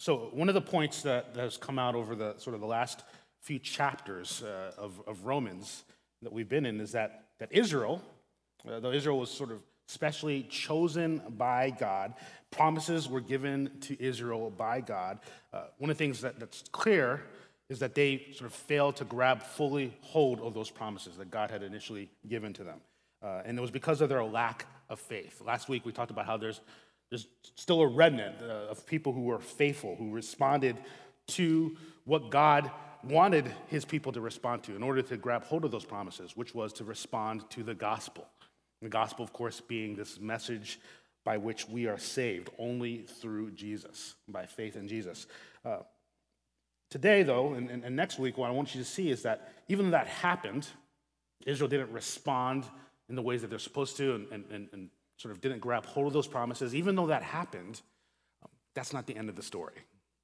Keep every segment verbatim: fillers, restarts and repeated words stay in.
So one of the points that, that has come out over the sort of the last few chapters uh, of, of Romans that we've been in is that, that Israel, uh, though Israel was sort of specially chosen by God, promises were given to Israel by God. Uh, one of the things that, that's clear is that they sort of failed to grab fully hold of those promises that God had initially given to them. Uh, and it was because of their lack of faith. Last week we talked about how there's there's still a remnant uh, of people who were faithful, who responded to what God wanted his people to respond to in order to grab hold of those promises, which was to respond to the gospel. The gospel, of course, being this message by which we are saved only through Jesus, by faith in Jesus. Uh, today, though, and, and, and next week, what I want you to see is that even though that happened, Israel didn't respond in the ways that they're supposed to and, and, and, and sort of didn't grab hold of those promises. Even though that happened, um, that's not the end of the story.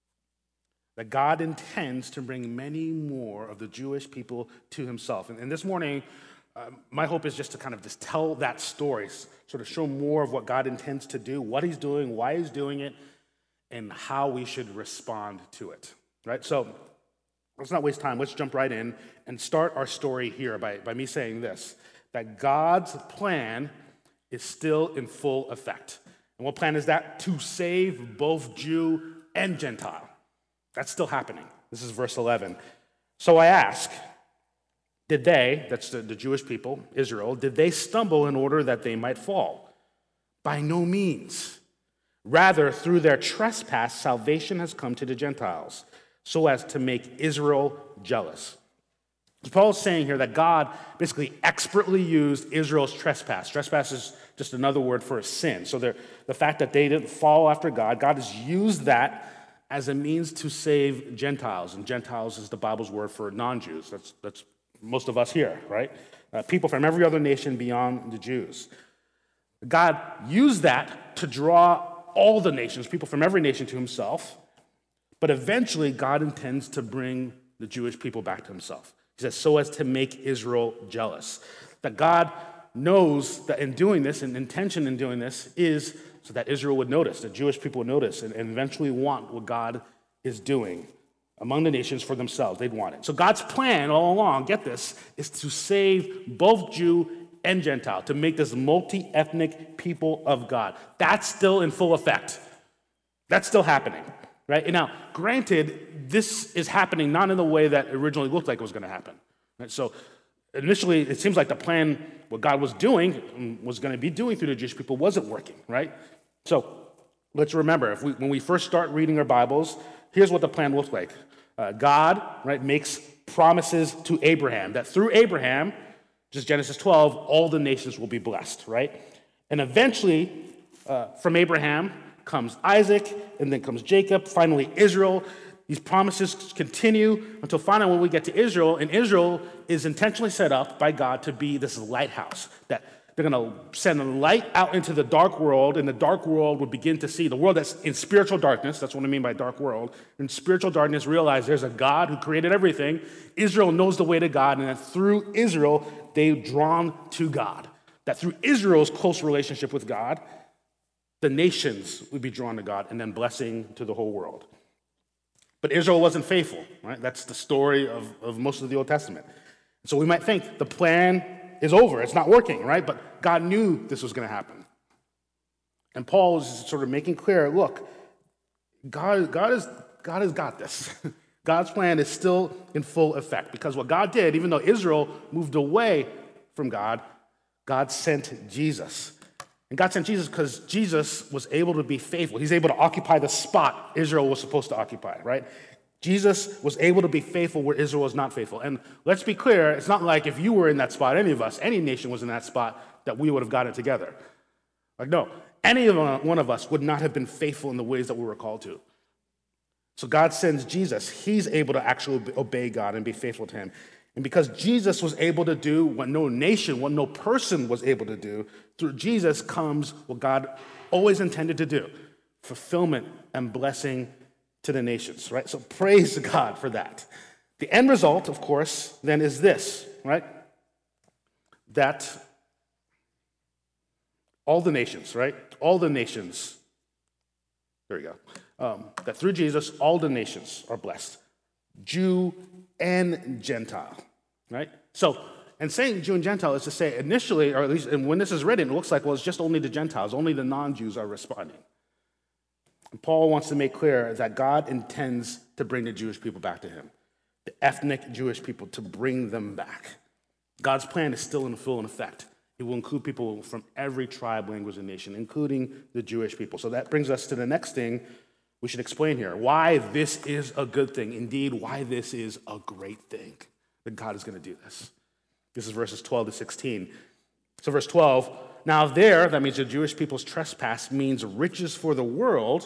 That God intends to bring many more of the Jewish people to himself. And, and this morning, uh, my hope is just to kind of just tell that story, sort of show more of what God intends to do, what he's doing, why he's doing it, and how we should respond to it, right? So let's not waste time. Let's jump right in and start our story here by, by me saying this, that God's plan is still in full effect. And what plan is that? To save both Jew and Gentile. That's still happening. This is verse eleven. So I ask, did they, that's the, the Jewish people, Israel, did they stumble in order that they might fall? By no means. Rather, through their trespass, salvation has come to the Gentiles, so as to make Israel jealous. So Paul is saying here that God basically expertly used Israel's trespass. Trespass is just another word for a sin. So the fact that they didn't follow after God, God has used that as a means to save Gentiles. And Gentiles is the Bible's word for non-Jews. That's, that's most of us here, right? Uh, people from every other nation beyond the Jews. God used that to draw all the nations, people from every nation to himself. But eventually, God intends to bring the Jewish people back to himself. He says, so as to make Israel jealous. That God knows that in doing this, and intention in doing this, is so that Israel would notice, that Jewish people would notice, and, and eventually want what God is doing among the nations for themselves. They'd want it. So God's plan all along, get this, is to save both Jew and Gentile, to make this multi-ethnic people of God. That's still in full effect. That's still happening. Right? And now, granted, this is happening not in the way that originally looked like it was going to happen. Right? So initially, it seems like the plan, what God was doing, was going to be doing through the Jewish people, wasn't working. Right? So let's remember, if we, when we first start reading our Bibles, here's what the plan looks like. Uh, God, right, makes promises to Abraham that through Abraham, just Genesis twelve, all the nations will be blessed. Right? And eventually, uh, from Abraham comes Isaac, and then comes Jacob, finally Israel. These promises continue until finally when we get to Israel, and Israel is intentionally set up by God to be this lighthouse, that they're going to send a light out into the dark world, and the dark world would begin to see, the world that's in spiritual darkness, that's what I mean by dark world, in spiritual darkness realize there's a God who created everything. Israel knows the way to God, and that through Israel, they've drawn to God. That through Israel's close relationship with God, the nations would be drawn to God, and then blessing to the whole world. But Israel wasn't faithful, right? That's the story of, of most of the Old Testament. So we might think the plan is over, it's not working, right? But God knew this was going to happen. And Paul is sort of making clear, look, God, God, is, God has got this. God's plan is still in full effect, because what God did, even though Israel moved away from God, God sent Jesus. And God sent Jesus because Jesus was able to be faithful. He's able to occupy the spot Israel was supposed to occupy, right? Jesus was able to be faithful where Israel was not faithful. And let's be clear, it's not like if you were in that spot, any of us, any nation was in that spot, that we would have gotten it together. Like, no, any of one of us would not have been faithful in the ways that we were called to. So God sends Jesus. He's able to actually obey God and be faithful to him. And because Jesus was able to do what no nation, what no person was able to do, through Jesus comes what God always intended to do, fulfillment and blessing to the nations, right? So praise God for that. The end result, of course, then is this, right? That all the nations, right? All the nations There we go. Um, that through Jesus, all the nations are blessed, Jew and Gentile, right? So, and saying Jew and Gentile is to say initially, or at least and when this is written, it looks like, well, it's just only the Gentiles, only the non-Jews are responding. And Paul wants to make clear that God intends to bring the Jewish people back to him, the ethnic Jewish people, to bring them back. God's plan is still in full effect. It will include people from every tribe, language, and nation, including the Jewish people. So that brings us to the next thing we should explain here. Why this is a good thing. Indeed, why this is a great thing that God is going to do this. This is verses twelve to sixteen. So verse twelve, now there, that means the Jewish people's trespass means riches for the world.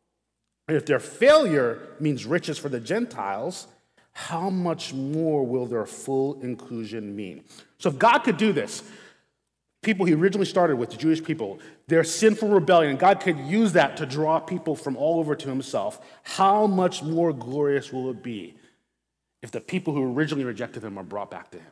And if their failure means riches for the Gentiles, how much more will their full inclusion mean? So if God could do this, people he originally started with, the Jewish people, their sinful rebellion, God could use that to draw people from all over to himself. How much more glorious will it be if the people who originally rejected him are brought back to him?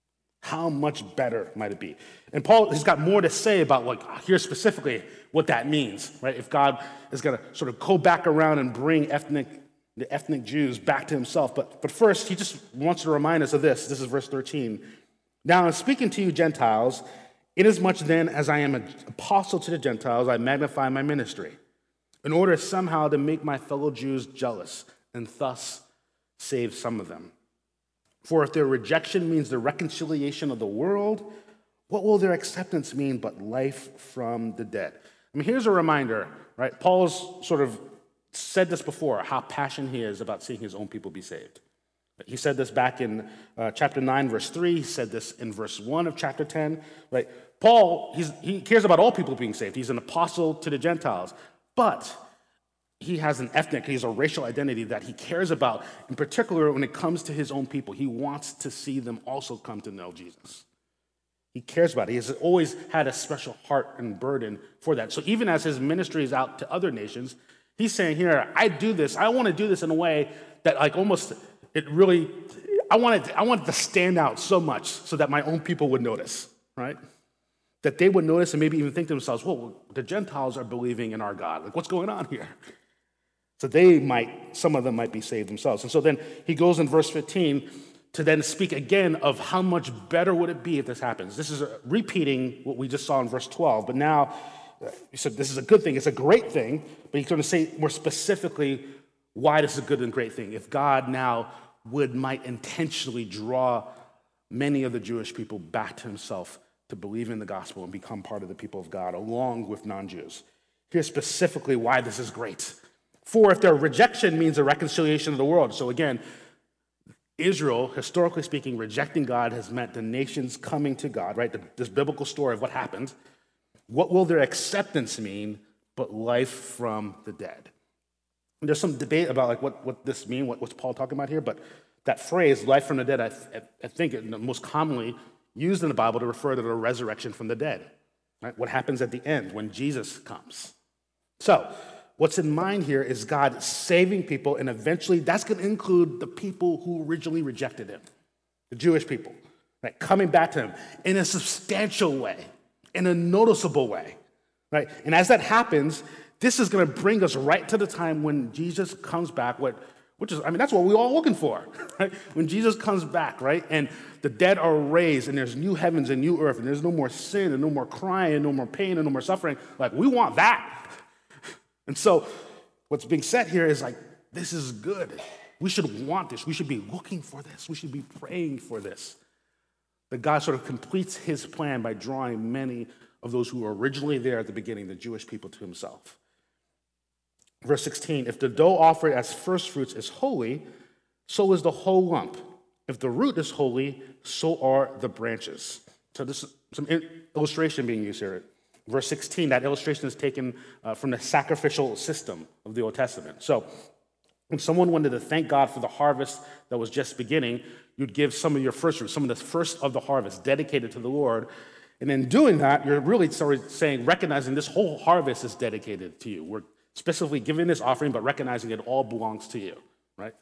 How much better might it be? And Paul has got more to say about, like, here specifically what that means, right? If God is going to sort of go back around and bring ethnic the ethnic Jews back to himself. But, but first, he just wants to remind us of this. This is verse thirteen. Now, I'm speaking to you Gentiles, inasmuch then as I am an apostle to the Gentiles, I magnify my ministry, in order somehow to make my fellow Jews jealous, and thus save some of them. For if their rejection means the reconciliation of the world, what will their acceptance mean but life from the dead? I mean, here's a reminder, right? Paul's sort of said this before, how passionate he is about seeing his own people be saved. He said this back in uh, chapter nine, verse three. He said this in verse one of chapter ten. Right? Paul, he's, he cares about all people being saved. He's an apostle to the Gentiles. But he has an ethnic, he has a racial identity that he cares about, in particular when it comes to his own people. He wants to see them also come to know Jesus. He cares about it. He has always had a special heart and burden for that. So even as his ministry is out to other nations, he's saying here, I do this, I want to do this in a way that like almost, it really, I want it, I want it to stand out so much so that my own people would notice, right? That they would notice and maybe even think to themselves, well, the Gentiles are believing in our God. Like, what's going on here? So they might, some of them might be saved themselves. And so then he goes in verse fifteen to then speak again of how much better would it be if this happens. This is repeating what we just saw in verse twelve, but now he said this is a good thing, it's a great thing, but he's going to say more specifically why this is a good and great thing. If God now would, might intentionally draw many of the Jewish people back to himself to believe in the gospel and become part of the people of God along with non-Jews. Here's specifically why this is great. For if their rejection means a reconciliation of the world. So again, Israel, historically speaking, rejecting God has meant the nations coming to God, right? This biblical story of what happened. What will their acceptance mean but life from the dead? And there's some debate about like what, what this means, what, what's Paul talking about here, but that phrase, life from the dead, I, I think it most commonly used in the Bible to refer to the resurrection from the dead, right? What happens at the end when Jesus comes. So, what's in mind here is God saving people, and eventually that's going to include the people who originally rejected him, the Jewish people, right? Coming back to him in a substantial way, in a noticeable way, right? And as that happens, this is going to bring us right to the time when Jesus comes back, what, which is, I mean, that's what we're all looking for, right? When Jesus comes back, right? And the dead are raised, and there's new heavens and new earth, and there's no more sin, and no more crying, and no more pain, and no more suffering. Like, we want that. And so what's being said here is like, this is good. We should want this. We should be looking for this. We should be praying for this. That God sort of completes his plan by drawing many of those who were originally there at the beginning, the Jewish people, to himself. Verse sixteen, if the dough offered as first fruits is holy, so is the whole lump. If the root is holy, so are the branches. So this is some illustration being used here. Verse sixteen, that illustration is taken uh, from the sacrificial system of the Old Testament. So when someone wanted to thank God for the harvest that was just beginning, you'd give some of your first fruits, some of the first of the harvest dedicated to the Lord. And in doing that, you're really sort of saying, recognizing this whole harvest is dedicated to you. We're specifically giving this offering, but recognizing it all belongs to you, right?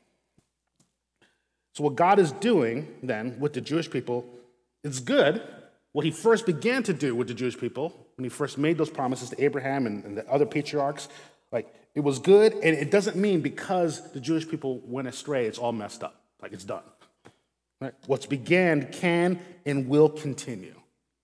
So what God is doing then with the Jewish people is good. What he first began to do with the Jewish people, when he first made those promises to Abraham and, and the other patriarchs, like, It was good, and it doesn't mean because the Jewish people went astray, it's all messed up, like it's done. Right? What's began can and will continue.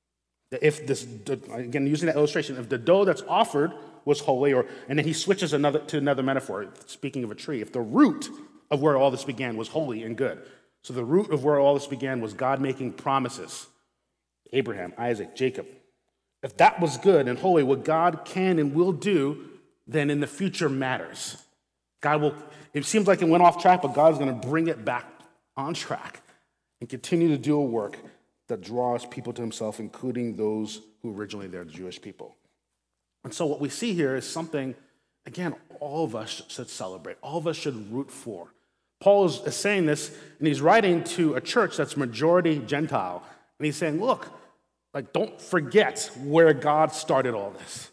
If this, again, using that illustration, if the dough that's offered was holy, or and then he switches another to another metaphor, speaking of a tree, if the root of where all this began was holy and good, so the root of where all this began was God making promises, Abraham, Isaac, Jacob. If that was good and holy, what God can and will do, then in the future matters. God will, it seems like it went off track, but God's going to bring it back on track and continue to do a work that draws people to himself, including those who originally they're the Jewish people. And so what we see here is something, again, all of us should celebrate. All of us should root for. Paul is, is saying this, and he's writing to a church that's majority Gentile. And he's saying, look, like, don't forget where God started all this.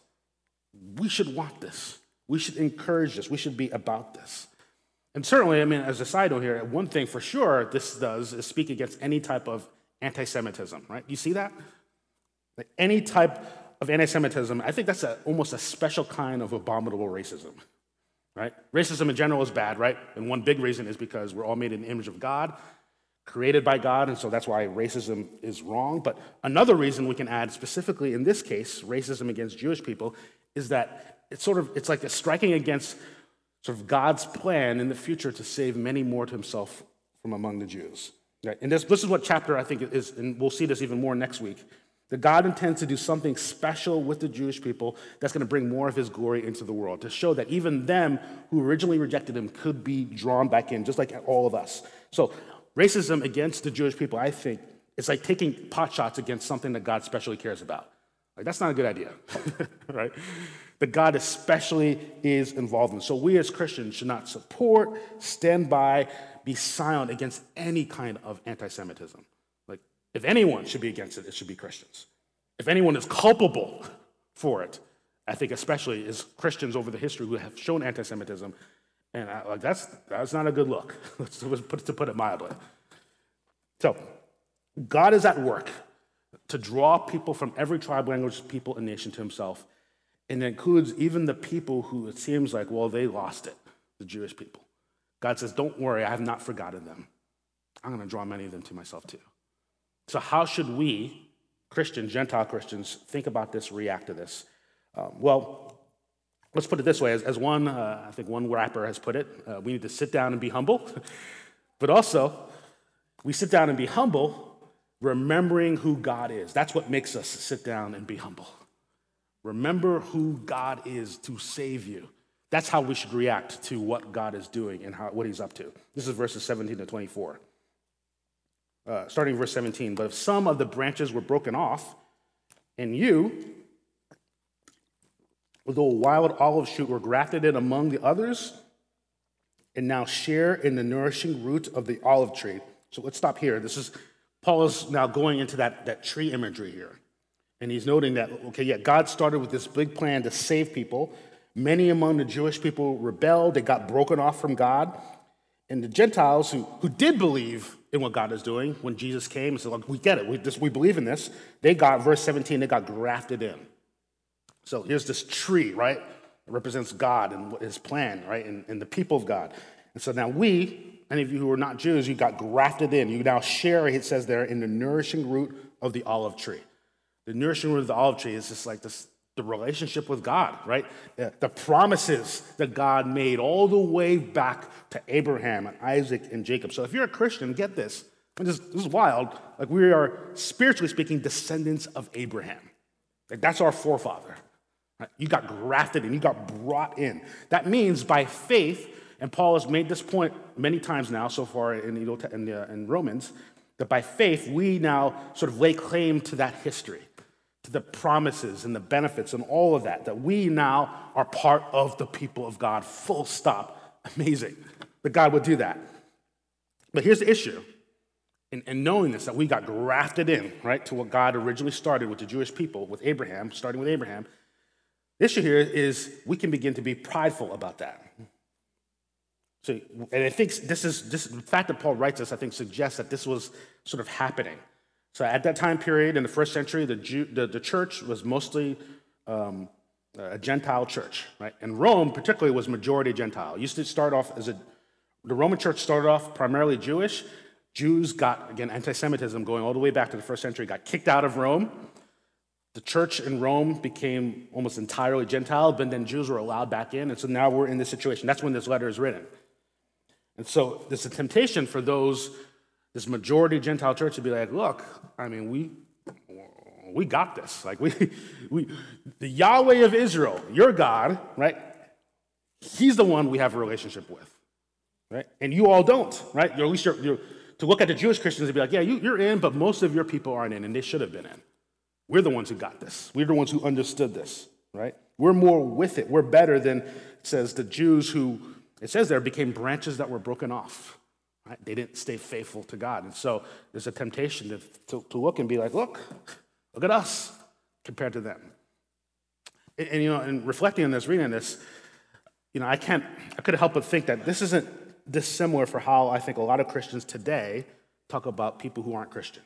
We should want this. We should encourage this. We should be about this. And certainly, I mean, as a side note here, one thing for sure this does is speak against any type of anti-Semitism, right? You see that? Like any type of anti-Semitism, I think that's a, almost a special kind of abominable racism, right? Racism in general is bad, right? And one big reason is because we're all made in the image of God, created by God, and so that's why racism is wrong. But another reason we can add, specifically in this case, racism against Jewish people, is that it's sort of, it's like a striking against sort of God's plan in the future to save many more to himself from among the Jews. Right? And this, this is what chapter I think is, and we'll see this even more next week, that God intends to do something special with the Jewish people that's going to bring more of his glory into the world, to show that even them who originally rejected him could be drawn back in, just like all of us. So racism against the Jewish people, I think, is like taking pot shots against something that God especially cares about. Like, that's not a good idea, right? That God especially is involved in. So we as Christians should not support, stand by, be silent against any kind of anti-Semitism. Like, if anyone should be against it, it should be Christians. If anyone is culpable for it, I think especially is Christians over the history who have shown anti-Semitism, and I, like that's that's not a good look, to put, to put it mildly. So, God is at work to draw people from every tribe, language, people, and nation to himself, and it includes even the people who it seems like, well, they lost it, the Jewish people. God says, don't worry, I have not forgotten them. I'm going to draw many of them to myself too. So how should we, Christians, Gentile Christians, think about this, react to this? Um, well, let's put it this way. As, as one, uh, I think one rapper has put it, uh, we need to sit down and be humble. But also, we sit down and be humble remembering who God is. That's what makes us sit down and be humble. Remember who God is to save you. That's how we should react to what God is doing and how, what he's up to. This is verses seventeen to twenty-four. Uh, starting verse seventeen. But if some of the branches were broken off, and you, though a wild olive shoot, were grafted in among the others, and now share in the nourishing root of the olive tree. So let's stop here. This is, Paul is now going into that, that tree imagery here. And he's noting that, okay, yeah, God started with this big plan to save people. Many among the Jewish people rebelled. They got broken off from God. And the Gentiles who, who did believe in what God is doing, when Jesus came and said, look, we get it. We, this, we believe in this. They got, verse seventeen, they got grafted in. So here's this tree, right? It represents God and his plan, right? And, and the people of God. And so now we, any of you who are not Jews, you got grafted in. You now share, it says there, in the nourishing root of the olive tree. The nourishing root of the olive tree is just like this, the relationship with God, right? The, the promises that God made all the way back to Abraham and Isaac and Jacob. So if you're a Christian, get this. I mean, this, this is wild. Like, we are, spiritually speaking, descendants of Abraham. Like, that's our forefather. Right? You got grafted in. You got brought in. That means by faith, and Paul has made this point many times now so far in, in, uh, in Romans, that by faith we now sort of lay claim to that history, to the promises and the benefits and all of that, that we now are part of the people of God, full stop. Amazing that God would do that. But here's the issue. In, in knowing this, that we got grafted in, right, to what God originally started with the Jewish people, with Abraham, starting with Abraham, the issue here is we can begin to be prideful about that. So, and I think this is, this, the fact that Paul writes this, I think, suggests that this was sort of happening. So at that time period, in the first century, the, Jew, the, the church was mostly um, a Gentile church, right? And Rome particularly was majority Gentile. It used to start off as a, the Roman church started off primarily Jewish. Jews got, again, anti-Semitism going all the way back to the first century, got kicked out of Rome. The church in Rome became almost entirely Gentile, but then Jews were allowed back in, and so now we're in this situation. That's when this letter is written. And so there's a temptation for those, this majority Gentile church to be like, look, I mean, we we got this. Like, we, we, the Yahweh of Israel, your God, right? He's the one we have a relationship with, right? And you all don't, right? You're, at least you're, you're, to look at the Jewish Christians and be like, yeah, you, you're in, but most of your people aren't in, and they should have been in. We're the ones who got this. We're the ones who understood this, right? We're more with it. We're better than, it says, the Jews who, it says there, became branches that were broken off, right? They didn't stay faithful to God. And so there's a temptation to, to, to look and be like, look, look at us compared to them. And, and, you know, and reflecting on this, reading this, you know, I can't, I couldn't help but think that this isn't dissimilar for how I think a lot of Christians today talk about people who aren't Christian.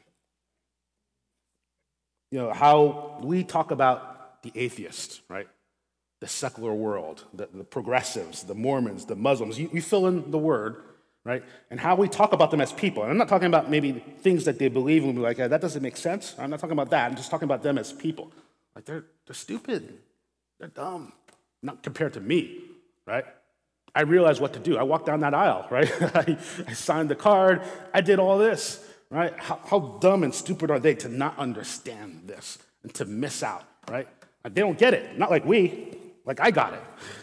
You know, how we talk about the atheist, right? The secular world, the, the progressives, the Mormons, the Muslims. You, you fill in the word, right? And how we talk about them as people. And I'm not talking about maybe things that they believe and we'll be like, yeah, that doesn't make sense. I'm not talking about that. I'm just talking about them as people. Like, they're, they're stupid. They're dumb. Not compared to me, right? I realized what to do. I walked down that aisle, right? I, I signed the card. I did all this, right? How, how dumb and stupid are they to not understand this and to miss out, right? Like, they don't get it. Not like we. Like, I got it.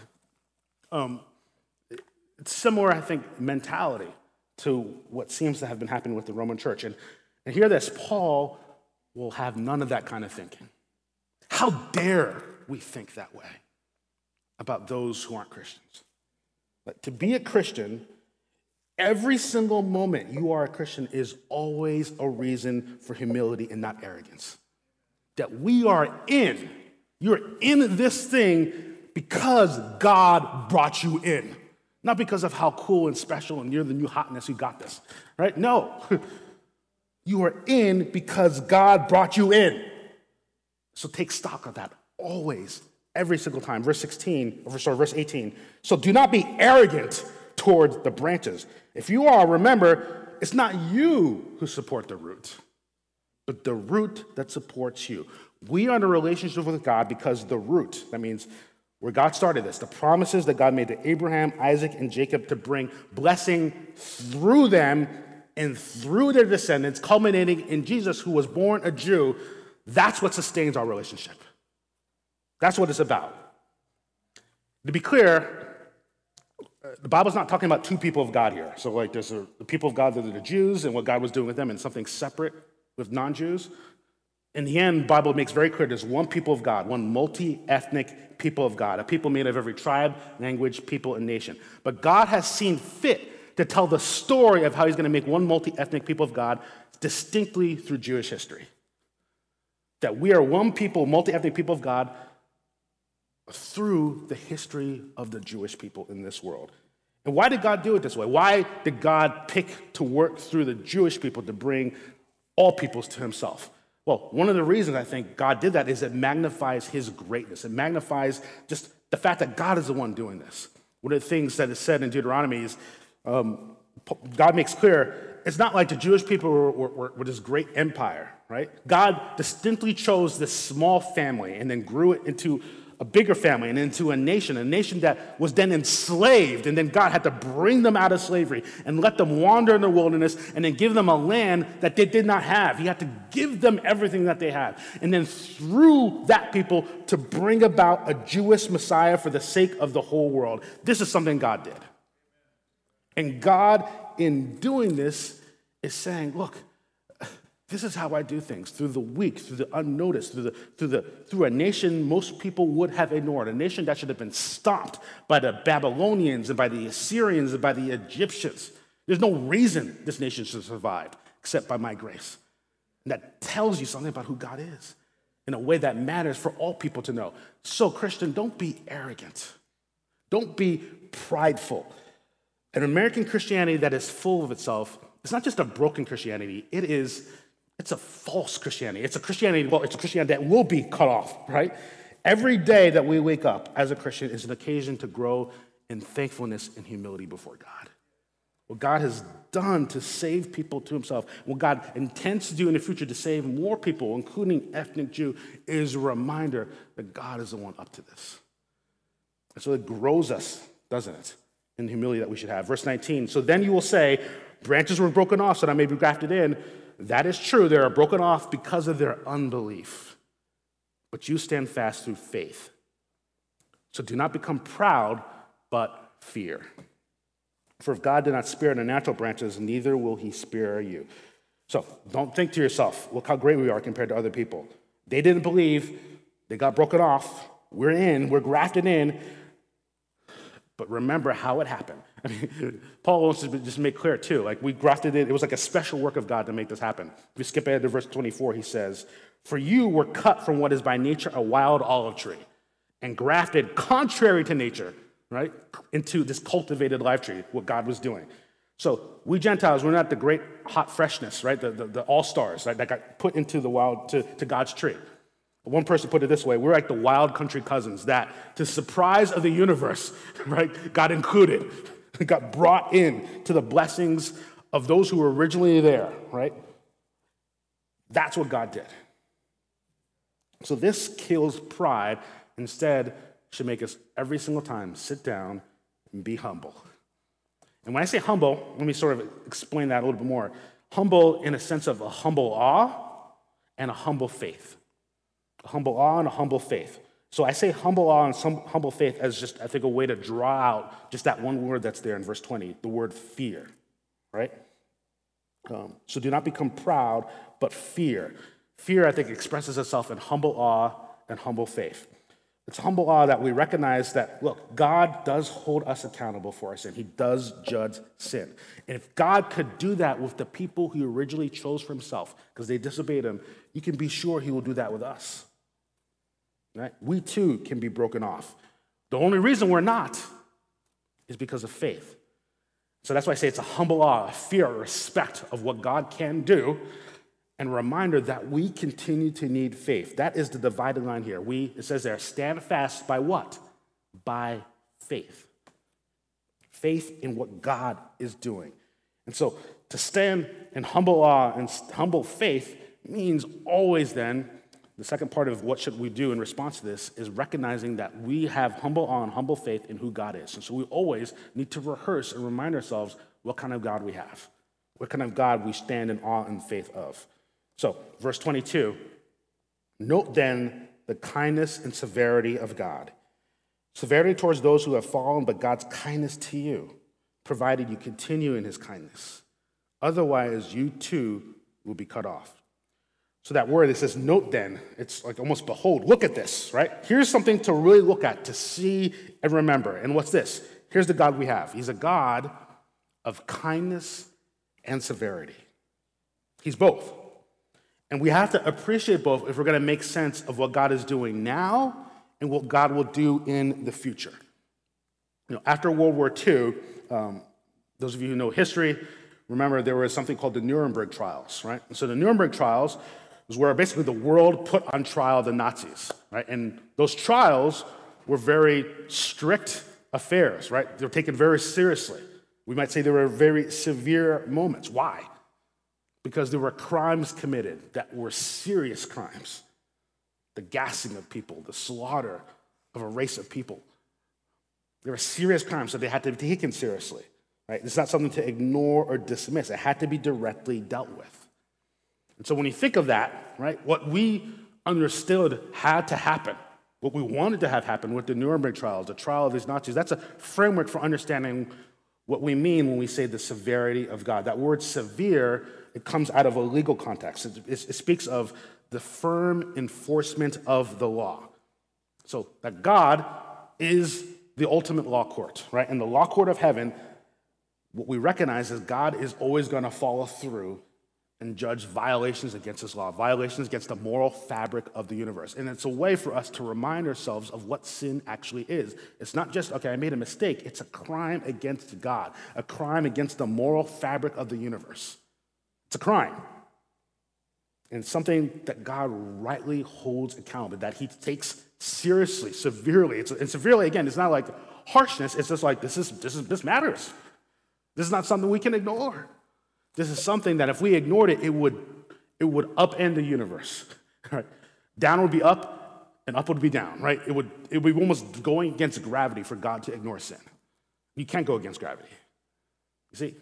Um, it's similar, I think, mentality to what seems to have been happening with the Roman church. And, and hear this, Paul will have none of that kind of thinking. How dare we think that way about those who aren't Christians? But to be a Christian, every single moment you are a Christian is always a reason for humility and not arrogance. That we are in, you're in this thing because God brought you in. Not because of how cool and special and you're the new hotness who got this, right? No. You are in because God brought you in. So take stock of that always, every single time. Verse sixteen, or sorry, verse eighteen. So do not be arrogant toward the branches. If you are, remember, it's not you who support the root, but the root that supports you. We are in a relationship with God because the root, that means where God started this, the promises that God made to Abraham, Isaac, and Jacob to bring blessing through them and through their descendants, culminating in Jesus, who was born a Jew. That's what sustains our relationship. That's what it's about. To be clear, the Bible's not talking about two people of God here. So like there's a, the people of God that are the Jews and what God was doing with them, and something separate with non-Jews. In the end, the Bible makes very clear there's one people of God, one multi-ethnic people of God, a people made of every tribe, language, people, and nation. But God has seen fit to tell the story of how he's going to make one multi-ethnic people of God distinctly through Jewish history. That we are one people, multi-ethnic people of God, through the history of the Jewish people in this world. And why did God do it this way? Why did God pick to work through the Jewish people to bring all peoples to himself? Well, one of the reasons I think God did that is it magnifies his greatness. It magnifies just the fact that God is the one doing this. One of the things that is said in Deuteronomy is um, God makes clear it's not like the Jewish people were, were, were this great empire, right? God distinctly chose this small family and then grew it into a bigger family and into a nation, a nation that was then enslaved, and then God had to bring them out of slavery and let them wander in the wilderness and then give them a land that they did not have. He had to give them everything that they had. And then through that people to bring about a Jewish Messiah for the sake of the whole world. This is something God did. And God, in doing this, is saying, look, this is how I do things, through the weak, through the unnoticed, through the through the through a nation most people would have ignored, a nation that should have been stomped by the Babylonians and by the Assyrians and by the Egyptians. There's no reason this nation should survive except by my grace. And that tells you something about who God is in a way that matters for all people to know. So, Christian, don't be arrogant. Don't be prideful. An American Christianity that is full of itself, it's not just a broken Christianity, it is It's a false Christianity. It's a Christianity, well, it's a Christianity that will be cut off, right? Every day that we wake up as a Christian is an occasion to grow in thankfulness and humility before God. What God has done to save people to himself, what God intends to do in the future to save more people, including ethnic Jew, is a reminder that God is the one up to this. And so it grows us, doesn't it, in the humility that we should have. Verse nineteen, so then you will say, branches were broken off so that I may be grafted in. That is true. They are broken off because of their unbelief. But you stand fast through faith. So do not become proud, but fear. For if God did not spare the natural branches, neither will he spare you. So don't think to yourself, look how great we are compared to other people. They didn't believe. They got broken off. We're in. We're grafted in. But remember how it happened. I mean, Paul wants to just make clear, too. Like, we grafted in. It was like a special work of God to make this happen. If we skip ahead to verse twenty-four, he says, for you were cut from what is by nature a wild olive tree and grafted contrary to nature, right, into this cultivated life tree, what God was doing. So we Gentiles, we're not the great hot freshness, right, the, the, the all-stars, right, that got put into the wild, to, to God's tree. One person put it this way, we're like the wild country cousins that, to the surprise of the universe, right, got included, got brought in to the blessings of those who were originally there, right? That's what God did. So this kills pride. Instead, should make us every single time sit down and be humble. And when I say humble, let me sort of explain that a little bit more. Humble in a sense of a humble awe and a humble faith. A humble awe and a humble faith. So I say humble awe and some humble faith as just, I think, a way to draw out just that one word that's there in verse twenty, the word fear, right? Um, so do not become proud, but fear. Fear, I think, expresses itself in humble awe and humble faith. It's humble awe that we recognize that, look, God does hold us accountable for our sin. He does judge sin. And if God could do that with the people he originally chose for himself because they disobeyed him, you can be sure he will do that with us. Right? We too can be broken off. The only reason we're not is because of faith. So that's why I say it's a humble awe, a fear, a respect of what God can do, and a reminder that we continue to need faith. That is the dividing line here. We, it says there, stand fast by what? By faith. Faith in what God is doing. And so to stand in humble awe and humble faith means always then, the second part of what should we do in response to this is recognizing that we have humble awe and humble faith in who God is. And so we always need to rehearse and remind ourselves what kind of God we have, what kind of God we stand in awe and faith of. So, verse twenty-two, note then the kindness and severity of God. Severity towards those who have fallen, but God's kindness to you, provided you continue in his kindness. Otherwise, you too will be cut off. So that word, it says, note then, it's like almost behold, look at this, right? Here's something to really look at, to see and remember. And what's this? Here's the God we have. He's a God of kindness and severity. He's both. And we have to appreciate both if we're going to make sense of what God is doing now and what God will do in the future. You know, after World War Two, um, those of you who know history, remember there was something called the Nuremberg trials, right? And so the Nuremberg trials was where basically the world put on trial the Nazis, right? And those trials were very strict affairs, right? They were taken very seriously. We might say they were very severe moments. Why? Because there were crimes committed that were serious crimes. The gassing of people, the slaughter of a race of people. There were serious crimes, so they had to be taken seriously. Right? It's not something to ignore or dismiss. It had to be directly dealt with. And so when you think of that, right, what we understood had to happen, what we wanted to have happen with the Nuremberg trials, the trial of these Nazis, that's a framework for understanding what we mean when we say the severity of God. That word severe, it comes out of a legal context. It, it, it speaks of the firm enforcement of the law. So that God is the ultimate law court, right? And the law court of heaven, what we recognize is God is always going to follow through and judge violations against his law, violations against the moral fabric of the universe. And it's a way for us to remind ourselves of what sin actually is. It's not just, okay, I made a mistake. It's a crime against God, a crime against the moral fabric of the universe. It's a crime. And something that God rightly holds accountable, that he takes seriously, severely. It's, and severely, again, it's not like harshness. It's just like, this is this is this matters. This is not something we can ignore. This is something that if we ignored it, it would it would upend the universe. Right? Down would be up, and up would be down. Right? It would it would be almost going against gravity for God to ignore sin. You can't go against gravity. You see,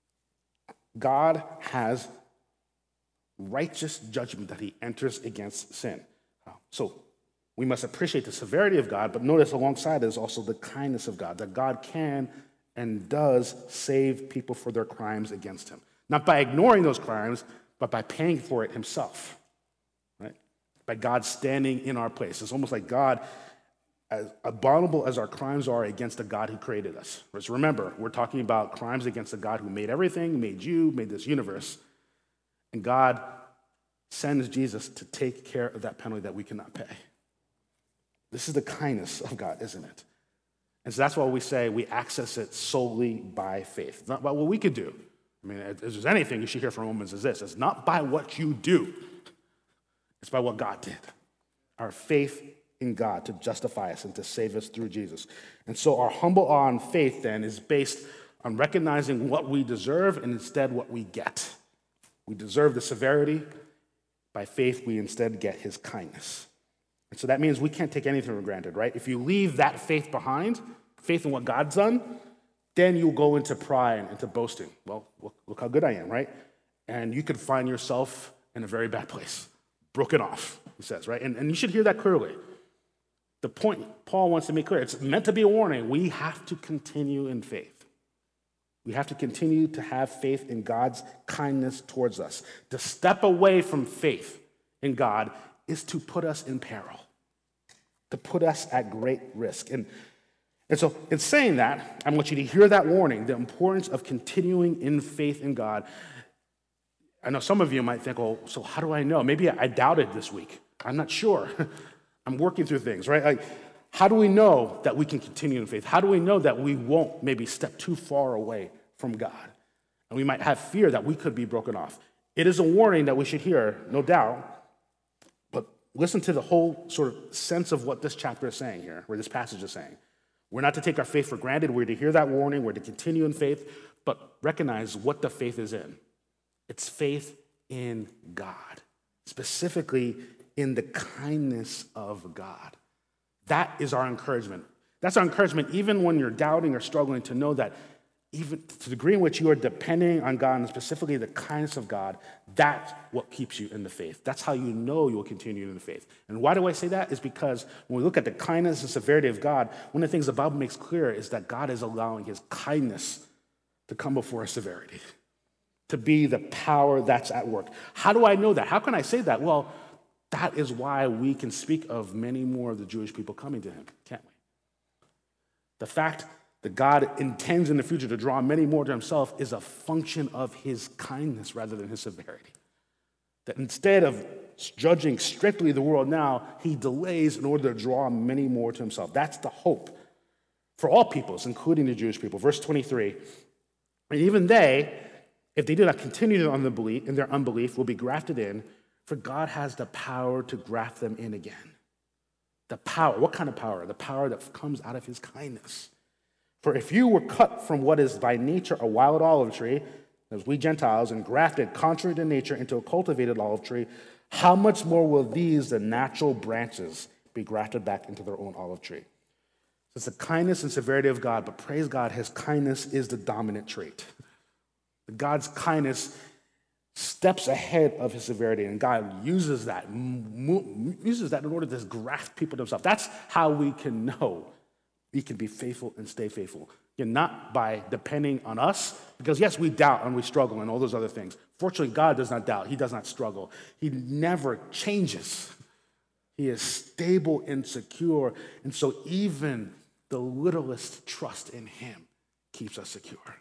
God has righteous judgment that he enters against sin. So we must appreciate the severity of God, but notice alongside is also the kindness of God, that God can and does save people for their crimes against him. Not by ignoring those crimes, but by paying for it himself, right? By God standing in our place. It's almost like God, as abominable as our crimes are against the God who created us. So remember, we're talking about crimes against the God who made everything, made you, made this universe. And God sends Jesus to take care of that penalty that we cannot pay. This is the kindness of God, isn't it? And so that's why we say we access it solely by faith. It's not by what we could do. I mean, if there's anything you should hear from Romans is this. It's not by what you do. It's by what God did. Our faith in God to justify us and to save us through Jesus. And so our humble awe and faith then is based on recognizing what we deserve and instead what we get. We deserve the severity. By faith, we instead get his kindness. And so that means we can't take anything for granted, right? If you leave that faith behind, faith in what God's done, then you'll go into pride and into boasting. Well, look, look how good I am, right? And you could find yourself in a very bad place, broken off, he says, right? And, and you should hear that clearly. The point Paul wants to make clear, it's meant to be a warning. We have to continue in faith. We have to continue to have faith in God's kindness towards us. To step away from faith in God is to put us in peril, to put us at great risk. And, and so in saying that, I want you to hear that warning, the importance of continuing in faith in God. I know some of you might think, oh, so how do I know? Maybe I doubted this week. I'm not sure. I'm working through things, right? Like, how do we know that we can continue in faith? How do we know that we won't maybe step too far away from God? And we might have fear that we could be broken off. It is a warning that we should hear, no doubt, but listen to the whole sort of sense of what this chapter is saying here, where this passage is saying. We're not to take our faith for granted. We're to hear that warning. We're to continue in faith, but recognize what the faith is in. It's faith in God, specifically in the kindness of God. That is our encouragement. That's our encouragement even when you're doubting or struggling, to know that even to the degree in which you are depending on God and specifically the kindness of God, that's what keeps you in the faith. That's how you know you will continue in the faith. And why do I say that? Is because when we look at the kindness and severity of God, one of the things the Bible makes clear is that God is allowing his kindness to come before his severity, to be the power that's at work. How do I know that? How can I say that? Well, that is why we can speak of many more of the Jewish people coming to him, can't we? The fact that God intends in the future to draw many more to himself is a function of his kindness rather than his severity. That instead of judging strictly the world now, he delays in order to draw many more to himself. That's the hope for all peoples, including the Jewish people. Verse twenty-three, and even they, if they do not continue in their unbelief, will be grafted in, for God has the power to graft them in again. The power, what kind of power? The power that comes out of his kindness. For if you were cut from what is by nature a wild olive tree, as we Gentiles, and grafted contrary to nature into a cultivated olive tree, how much more will these, the natural branches, be grafted back into their own olive tree? So it's the kindness and severity of God, but praise God, his kindness is the dominant trait. God's kindness steps ahead of his severity, and God uses that, uses that in order to graft people to himself. That's how we can know we can be faithful and stay faithful. Again, not by depending on us, because yes, we doubt and we struggle and all those other things. Fortunately, God does not doubt. He does not struggle. He never changes. He is stable and secure, and so even the littlest trust in him keeps us secure.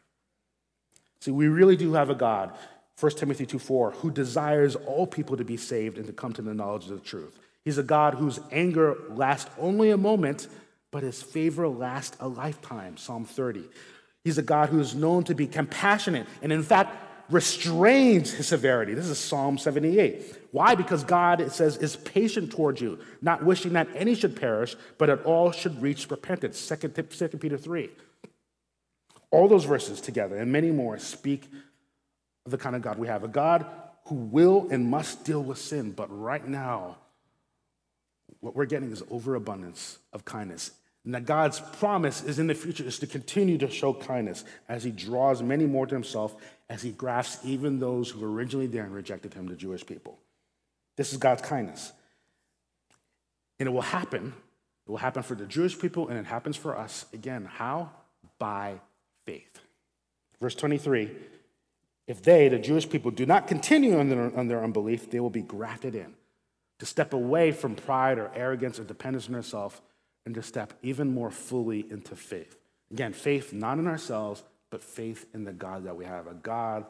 See, we really do have a God, First Timothy two four, who desires all people to be saved and to come to the knowledge of the truth. He's a God whose anger lasts only a moment, but his favor lasts a lifetime, Psalm thirty. He's a God who is known to be compassionate, and in fact, restrains his severity. This is Psalm seventy-eight. Why? Because God, it says, is patient towards you, not wishing that any should perish, but that all should reach repentance. Second Peter three. All those verses together and many more speak of the kind of God we have, a God who will and must deal with sin. But right now, what we're getting is overabundance of kindness. And that God's promise is in the future is to continue to show kindness as he draws many more to himself, as he grafts even those who originally there and rejected him, the Jewish people. This is God's kindness. And it will happen. It will happen for the Jewish people, and it happens for us. Again, how? By faith. Verse twenty-three, if they, the Jewish people, do not continue on their, on their unbelief, they will be grafted in, to step away from pride or arrogance or dependence on themselves, and to step even more fully into faith. Again, faith not in ourselves, but faith in the God that we have, a God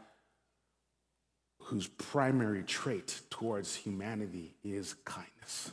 whose primary trait towards humanity is kindness.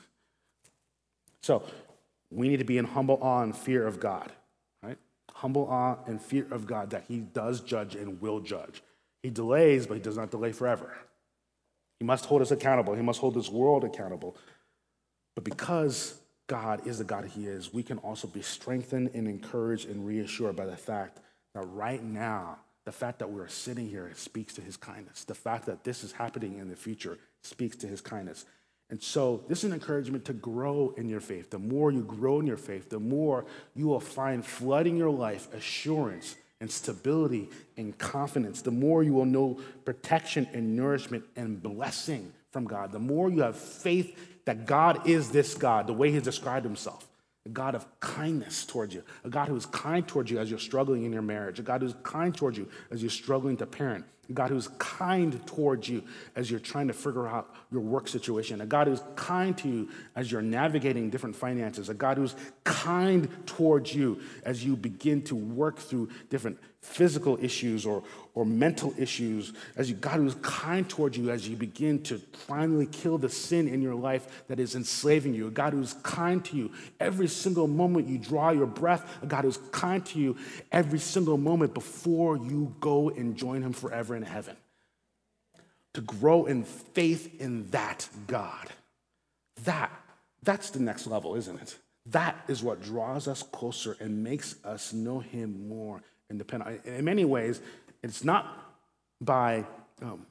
So we need to be in humble awe and fear of God, right? Humble awe and fear of God that he does judge and will judge. He delays, but he does not delay forever. He must hold us accountable. He must hold this world accountable. But because God is the God he is, we can also be strengthened and encouraged and reassured by the fact that right now, the fact that we're sitting here speaks to his kindness. The fact that this is happening in the future speaks to his kindness. And so this is an encouragement to grow in your faith. The more you grow in your faith, the more you will find flooding your life assurance and stability and confidence. The more you will know protection and nourishment and blessing from God. The more you have faith that God is this God, the way he's described himself. A God of kindness towards you. A God who is kind towards you as you're struggling in your marriage. A God who's kind towards you as you're struggling to parent. A God who's kind towards you as you're trying to figure out your work situation. A God who's kind to you as you're navigating different finances. A God who's kind towards you as you begin to work through different physical issues or, or mental issues. As you, God who's kind towards you as you begin to finally kill the sin in your life that is enslaving you. A God who's kind to you every single moment you draw your breath. A God who's kind to you every single moment before you go and join him forever in heaven. To grow in faith in that God. That, that's the next level, isn't it? That is what draws us closer and makes us know him more and depend on. In many ways, it's not by, um,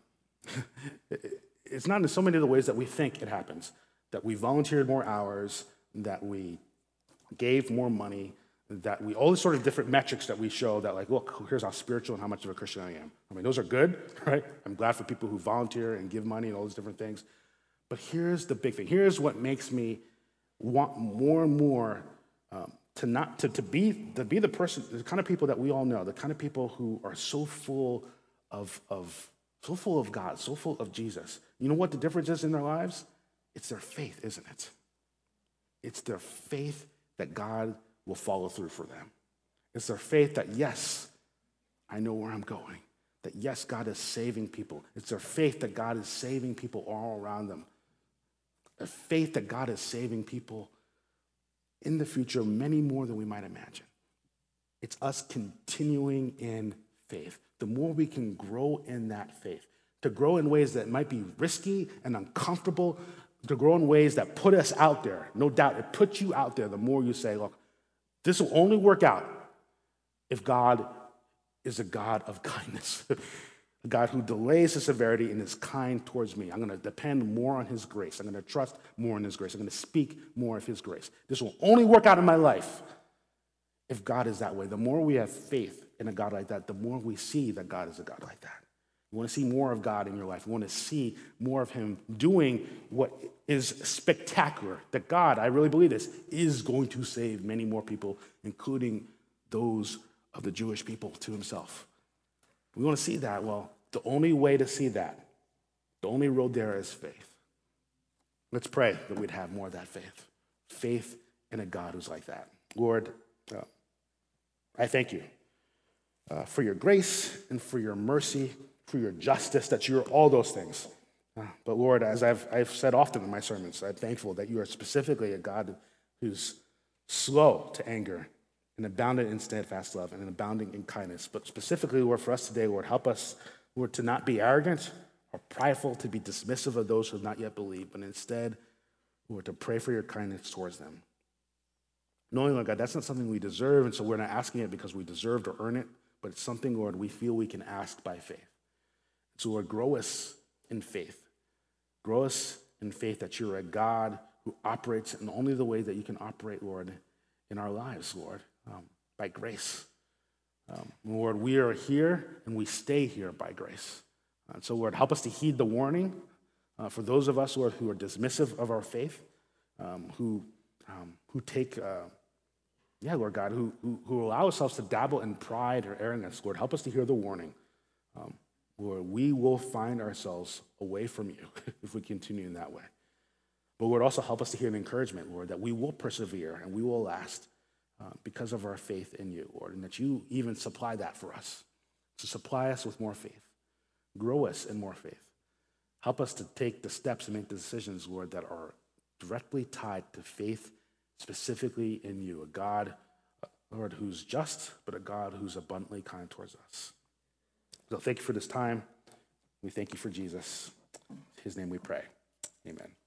it's not in so many of the ways that we think it happens. That we volunteered more hours, that we gave more money, that we, all the sort of different metrics that we show that like, look, here's how spiritual and how much of a Christian I am. I mean, those are good, right? I'm glad for people who volunteer and give money and all those different things. But here's the big thing. Here's what makes me want more and more um, to not to, to be to be the person, the kind of people that we all know, the kind of people who are so full of of so full of God, so full of Jesus. You know what the difference is in their lives? It's their faith, isn't it? It's their faith that God will follow through for them. It's their faith that, yes, I know where I'm going. That, yes, God is saving people. It's their faith that God is saving people all around them. A faith that God is saving people in the future, many more than we might imagine. It's us continuing in faith. The more we can grow in that faith, to grow in ways that might be risky and uncomfortable, to grow in ways that put us out there. No doubt, it puts you out there the more you say, look, this will only work out if God is a God of kindness, a God who delays his severity and is kind towards me. I'm going to depend more on his grace. I'm going to trust more on his grace. I'm going to speak more of his grace. This will only work out in my life if God is that way. The more we have faith in a God like that, the more we see that God is a God like that. You want to see more of God in your life. You want to see more of him doing what is spectacular. That God, I really believe this, is going to save many more people, including those of the Jewish people, to himself. We want to see that. Well, the only way to see that, the only road there is faith. Let's pray that we'd have more of that faith. Faith in a God who's like that. Lord, uh, I thank you uh, for your grace and for your mercy, for your justice, that you're all those things. Uh, but Lord, as I've, I've said often in my sermons, I'm thankful that you are specifically a God who's slow to anger and abounding in steadfast love and abounding in kindness. But specifically, Lord, for us today, Lord, help us Lord, to not be arrogant or prideful, to be dismissive of those who have not yet believed, but instead, Lord, to pray for your kindness towards them. Knowing, Lord God, that's not something we deserve, and so we're not asking it because we deserved or earn it, but it's something, Lord, we feel we can ask by faith. So, Lord, grow us in faith. Grow us in faith that you're a God who operates in only the way that you can operate, Lord, in our lives, Lord, um, by grace. Um, Lord, we are here and we stay here by grace. And so, Lord, help us to heed the warning uh, for those of us, Lord, who are dismissive of our faith, um, who um, who take, uh, yeah, Lord God, who, who who allow ourselves to dabble in pride or arrogance. Lord, help us to hear the warning. Um, Lord, we will find ourselves away from you if we continue in that way. But Lord, also help us to hear an encouragement, Lord, that we will persevere and we will last uh, because of our faith in you, Lord, and that you even supply that for us. So supply us with more faith. Grow us in more faith. Help us to take the steps and make the decisions, Lord, that are directly tied to faith specifically in you, a God, Lord, who's just, but a God who's abundantly kind towards us. So thank you for this time. We thank you for Jesus. In his name we pray. Amen.